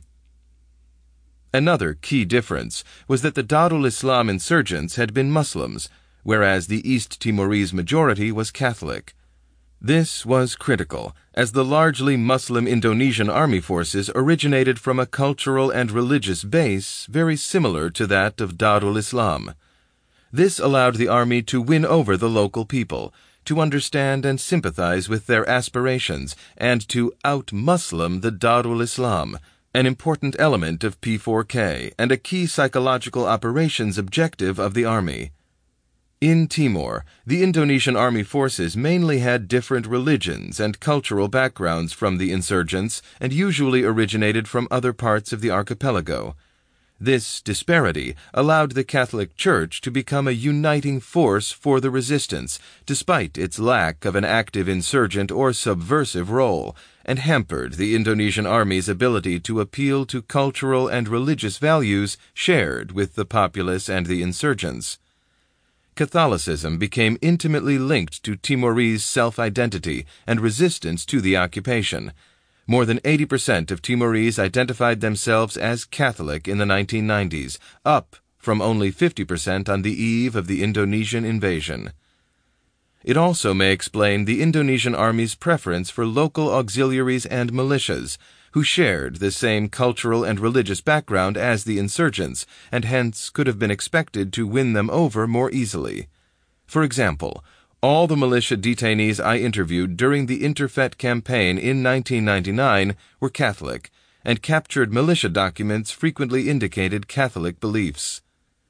Another key difference was that the Darul Islam insurgents had been Muslims, whereas the East Timorese majority was Catholic. This was critical, as the largely Muslim Indonesian army forces originated from a cultural and religious base very similar to that of Darul Islam. This allowed the army to win over the local people, to understand and sympathize with their aspirations, and to out-Muslim the Darul Islam, an important element of P4K and a key psychological operations objective of the army. In Timor, the Indonesian army forces mainly had different religions and cultural backgrounds from the insurgents and usually originated from other parts of the archipelago. This disparity allowed the Catholic Church to become a uniting force for the resistance, despite its lack of an active insurgent or subversive role, and hampered the Indonesian army's ability to appeal to cultural and religious values shared with the populace and the insurgents. Catholicism became intimately linked to Timorese self-identity and resistance to the occupation. More than 80% of Timorese identified themselves as Catholic in the 1990s, up from only 50% on the eve of the Indonesian invasion. It also may explain the Indonesian army's preference for local auxiliaries and militias, who shared the same cultural and religious background as the insurgents, and hence could have been expected to win them over more easily. For example, all the militia detainees I interviewed during the Interfet campaign in 1999 were Catholic, and captured militia documents frequently indicated Catholic beliefs.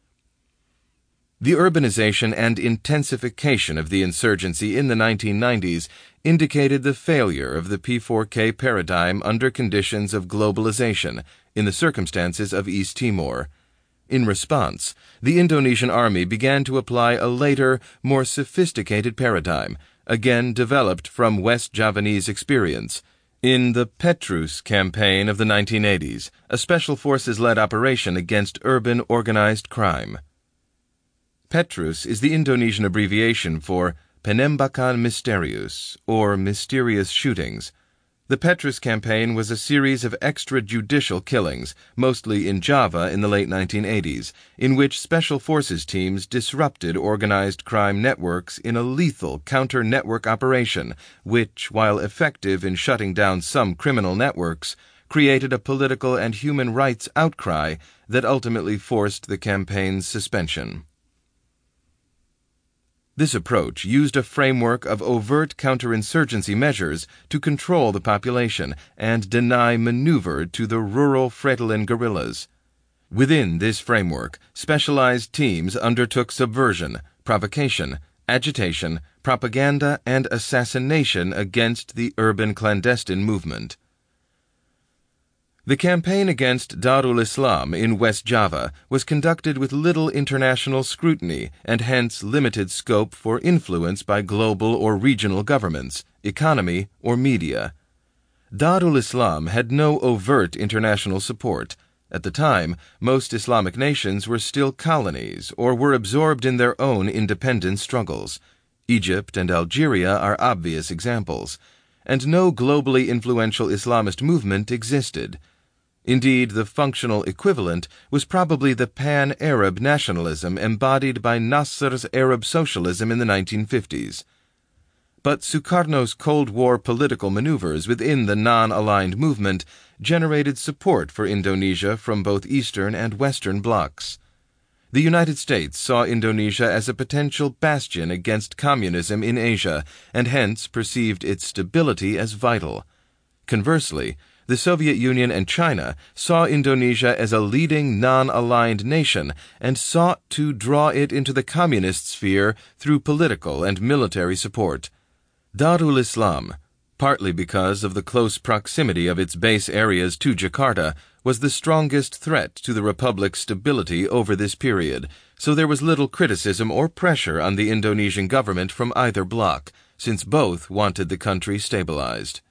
The urbanization and intensification of the insurgency in the 1990s indicated the failure of the P4K paradigm under conditions of globalization in the circumstances of East Timor. In response, the Indonesian army began to apply a later, more sophisticated paradigm, again developed from West Javanese experience. In the Petrus campaign of the 1980s, a special forces-led operation against urban organized crime. Petrus is the Indonesian abbreviation for Penembakan Misterius, or mysterious shootings. The Petrus campaign was a series of extrajudicial killings, mostly in Java in the late 1980s, in which special forces teams disrupted organized crime networks in a lethal counter-network operation, which, while effective in shutting down some criminal networks, created a political and human rights outcry that ultimately forced the campaign's suspension. This approach used a framework of overt counterinsurgency measures to control the population and deny maneuver to the rural Fretilin guerrillas. Within this framework, specialized teams undertook subversion, provocation, agitation, propaganda, and assassination against the urban clandestine movement. The campaign against Darul Islam in West Java was conducted with little international scrutiny and hence limited scope for influence by global or regional governments, economy, or media. Darul Islam had no overt international support. At the time, most Islamic nations were still colonies or were absorbed in their own independence struggles. Egypt and Algeria are obvious examples. And no globally influential Islamist movement existed. Indeed, the functional equivalent was probably the pan-Arab nationalism embodied by Nasser's Arab socialism in the 1950s. But Sukarno's Cold War political maneuvers within the non-aligned movement generated support for Indonesia from both Eastern and Western blocs. The United States saw Indonesia as a potential bastion against communism in Asia, and hence perceived its stability as vital. Conversely, the Soviet Union and China saw Indonesia as a leading non-aligned nation and sought to draw it into the communist sphere through political and military support. Darul Islam, partly because of the close proximity of its base areas to Jakarta, was the strongest threat to the republic's stability over this period, so there was little criticism or pressure on the Indonesian government from either bloc, since both wanted the country stabilized.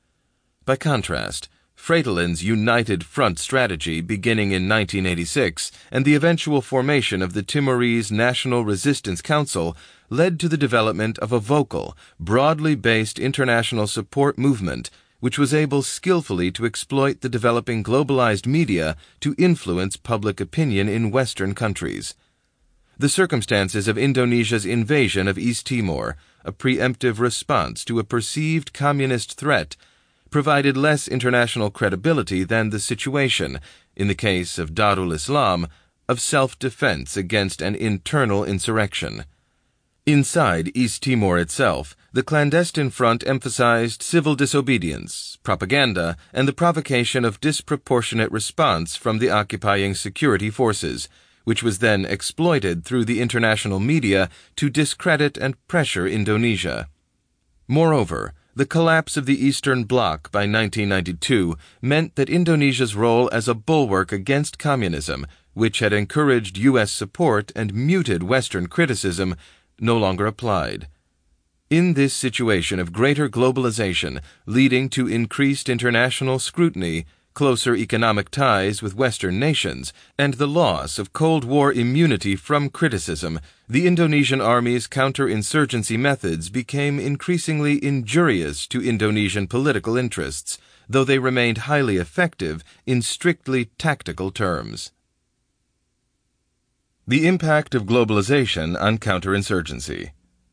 By contrast, Fretilin's united front strategy beginning in 1986 and the eventual formation of the Timorese National Resistance Council led to the development of a vocal, broadly based international support movement which was able skillfully to exploit the developing globalized media to influence public opinion in Western countries. The circumstances of Indonesia's invasion of East Timor, a preemptive response to a perceived communist threat, provided less international credibility than the situation, in the case of Darul Islam, of self-defense against an internal insurrection. Inside East Timor itself, the clandestine front emphasized civil disobedience, propaganda, and the provocation of disproportionate response from the occupying security forces, which was then exploited through the international media to discredit and pressure Indonesia. Moreover, the collapse of the Eastern Bloc by 1992 meant that Indonesia's role as a bulwark against communism, which had encouraged U.S. support and muted Western criticism, no longer applied. In this situation of greater globalization leading to increased international scrutiny, closer economic ties with Western nations, and the loss of Cold War immunity from criticism, the Indonesian Army's counterinsurgency methods became increasingly injurious to Indonesian political interests, though they remained highly effective in strictly tactical terms. The impact of globalization on counterinsurgency.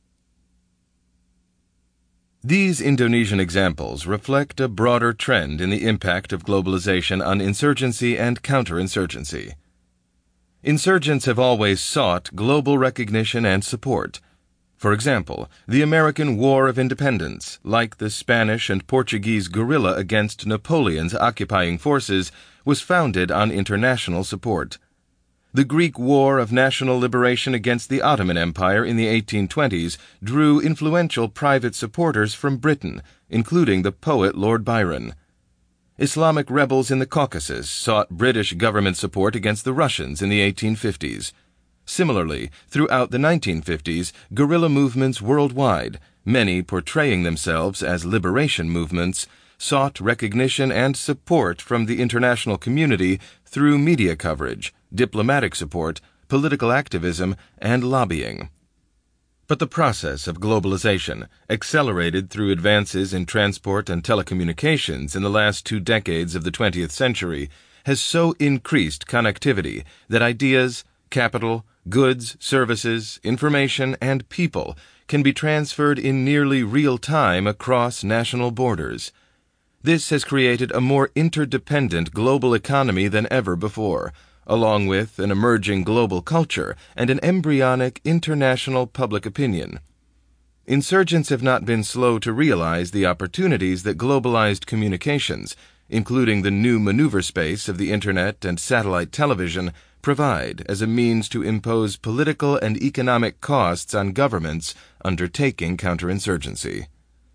These Indonesian examples reflect a broader trend in the impact of globalization on insurgency and counterinsurgency. Insurgents have always sought global recognition and support. For example, the American War of Independence, like the Spanish and Portuguese guerrilla against Napoleon's occupying forces, was founded on international support. The Greek War of National Liberation against the Ottoman Empire in the 1820s drew influential private supporters from Britain, including the poet Lord Byron. Islamic rebels in the Caucasus sought British government support against the Russians in the 1850s. Similarly, throughout the 1950s, guerrilla movements worldwide, many portraying themselves as liberation movements, sought recognition and support from the international community through media coverage, diplomatic support, political activism, and lobbying. But the process of globalization, accelerated through advances in transport and telecommunications in the last 2 decades of the 20th century, has so increased connectivity that ideas, capital, goods, services, information, and people can be transferred in nearly real time across national borders. This has created a more interdependent global economy than ever before, along with an emerging global culture and an embryonic international public opinion. Insurgents have not been slow to realize the opportunities that globalized communications, including the new maneuver space of the Internet and satellite television, provide as a means to impose political and economic costs on governments undertaking counterinsurgency.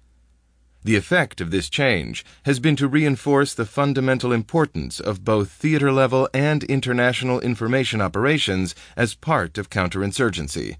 The effect of this change has been to reinforce the fundamental importance of both theater-level and international information operations as part of counterinsurgency.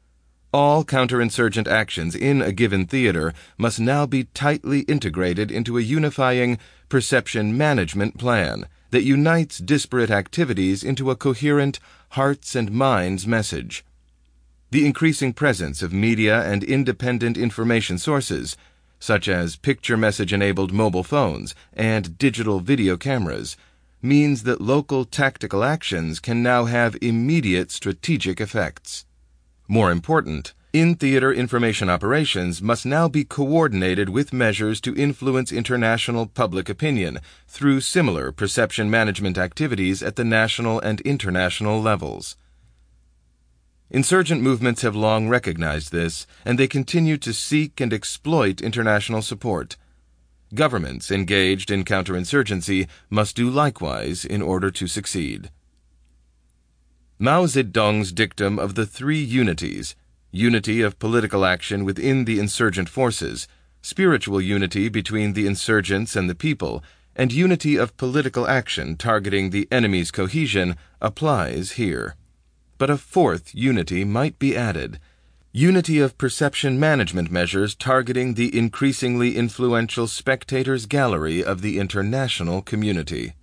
All counterinsurgent actions in a given theater must now be tightly integrated into a unifying perception management plan that unites disparate activities into a coherent hearts and minds message. The increasing presence of media and independent information sources, such as picture message-enabled mobile phones and digital video cameras, means that local tactical actions can now have immediate strategic effects. More important, in-theater information operations must now be coordinated with measures to influence international public opinion through similar perception management activities at the national and international levels. Insurgent movements have long recognized this, and they continue to seek and exploit international support. Governments engaged in counterinsurgency must do likewise in order to succeed. Mao Zedong's dictum of the 3 unities, unity of political action within the insurgent forces, spiritual unity between the insurgents and the people, and unity of political action targeting the enemy's cohesion, applies here. But a 4th unity might be added: unity of perception management measures targeting the increasingly influential spectators' gallery of the international community.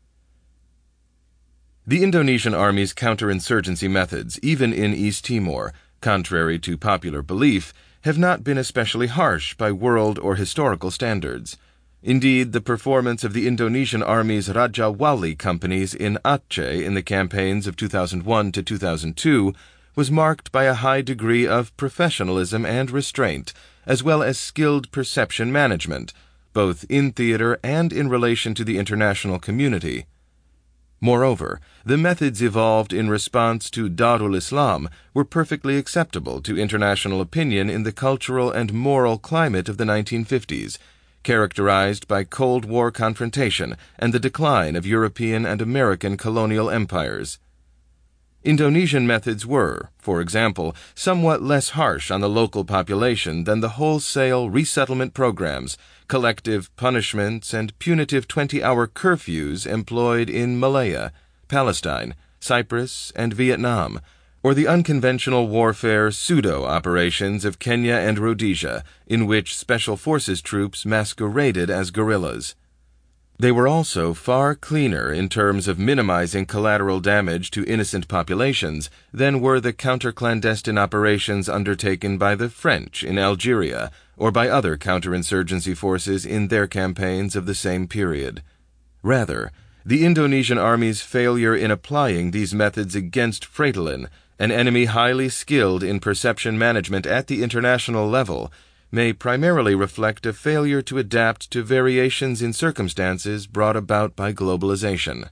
The Indonesian Army's counterinsurgency methods, even in East Timor, contrary to popular belief, have not been especially harsh by world or historical standards. Indeed, the performance of the Indonesian Army's Raja Wali companies in Aceh in the campaigns of 2001 to 2002 was marked by a high degree of professionalism and restraint, as well as skilled perception management, both in theater and in relation to the international community. Moreover, the methods evolved in response to Darul Islam were perfectly acceptable to international opinion in the cultural and moral climate of the 1950s, characterized by Cold War confrontation and the decline of European and American colonial empires. Indonesian methods were, for example, somewhat less harsh on the local population than the wholesale resettlement programs, collective punishments, and punitive 20-hour curfews employed in Malaya, Palestine, Cyprus, and Vietnam, or the unconventional warfare pseudo-operations of Kenya and Rhodesia, in which Special Forces troops masqueraded as guerrillas. They were also far cleaner in terms of minimizing collateral damage to innocent populations than were the counter-clandestine operations undertaken by the French in Algeria or by other counterinsurgency forces in their campaigns of the same period. Rather, the Indonesian Army's failure in applying these methods against Fretilin, an enemy highly skilled in perception management at the international level, may primarily reflect a failure to adapt to variations in circumstances brought about by globalization.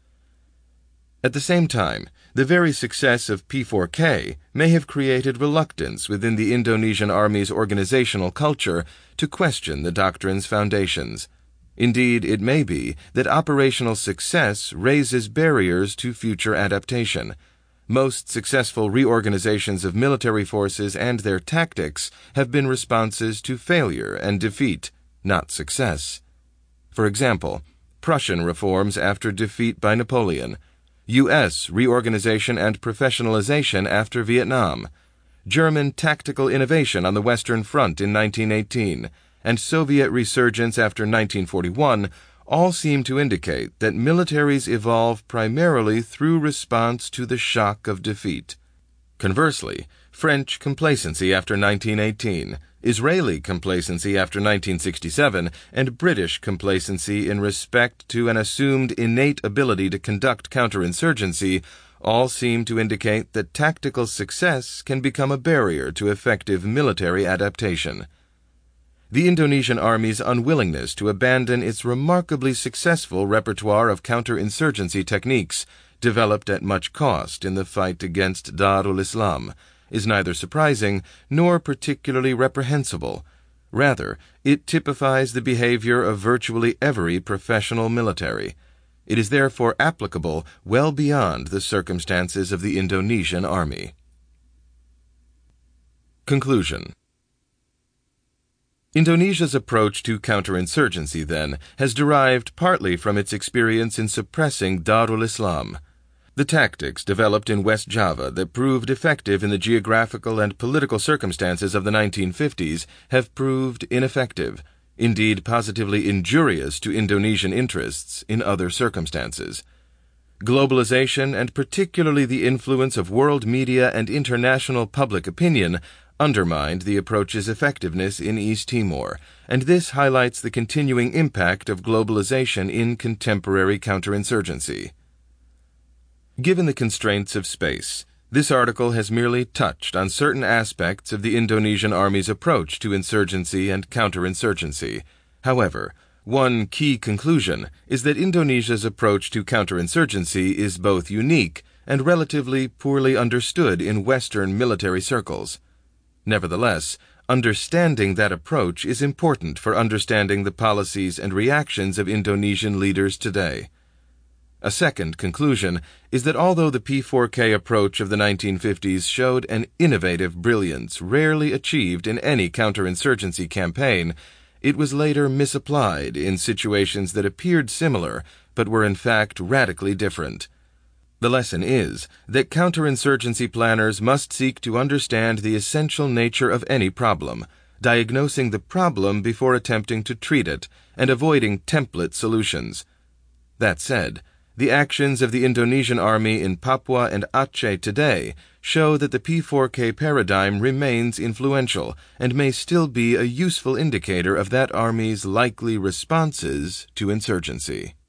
At the same time, the very success of P4K may have created reluctance within the Indonesian Army's organizational culture to question the doctrine's foundations. Indeed, it may be that operational success raises barriers to future adaptation. Most successful reorganizations of military forces and their tactics have been responses to failure and defeat, not success. For example, Prussian reforms after defeat by Napoleon, U.S. reorganization and professionalization after Vietnam, German tactical innovation on the Western Front in 1918, and Soviet resurgence after 1941 all seem to indicate that militaries evolve primarily through response to the shock of defeat. Conversely, French complacency after 1918, Israeli complacency after 1967, and British complacency in respect to an assumed innate ability to conduct counterinsurgency all seem to indicate that tactical success can become a barrier to effective military adaptation. The Indonesian Army's unwillingness to abandon its remarkably successful repertoire of counterinsurgency techniques, developed at much cost in the fight against Darul Islam, is neither surprising nor particularly reprehensible. Rather, it typifies the behavior of virtually every professional military. It is therefore applicable well beyond the circumstances of the Indonesian Army. Conclusion. Indonesia's approach to counterinsurgency, then, has derived partly from its experience in suppressing Darul Islam. The tactics developed in West Java that proved effective in the geographical and political circumstances of the 1950s have proved ineffective, indeed positively injurious to Indonesian interests in other circumstances. Globalization, and particularly the influence of world media and international public opinion, undermined the approach's effectiveness in East Timor, and this highlights the continuing impact of globalization in contemporary counterinsurgency. Given the constraints of space, this article has merely touched on certain aspects of the Indonesian Army's approach to insurgency and counterinsurgency. However, one key conclusion is that Indonesia's approach to counterinsurgency is both unique and relatively poorly understood in Western military circles. Nevertheless, understanding that approach is important for understanding the policies and reactions of Indonesian leaders today. A second conclusion is that although the P4K approach of the 1950s showed an innovative brilliance rarely achieved in any counterinsurgency campaign, it was later misapplied in situations that appeared similar but were in fact radically different. The lesson is that counterinsurgency planners must seek to understand the essential nature of any problem, diagnosing the problem before attempting to treat it, and avoiding template solutions. That said, the actions of the Indonesian Army in Papua and Aceh today show that the P4K paradigm remains influential and may still be a useful indicator of that army's likely responses to insurgency.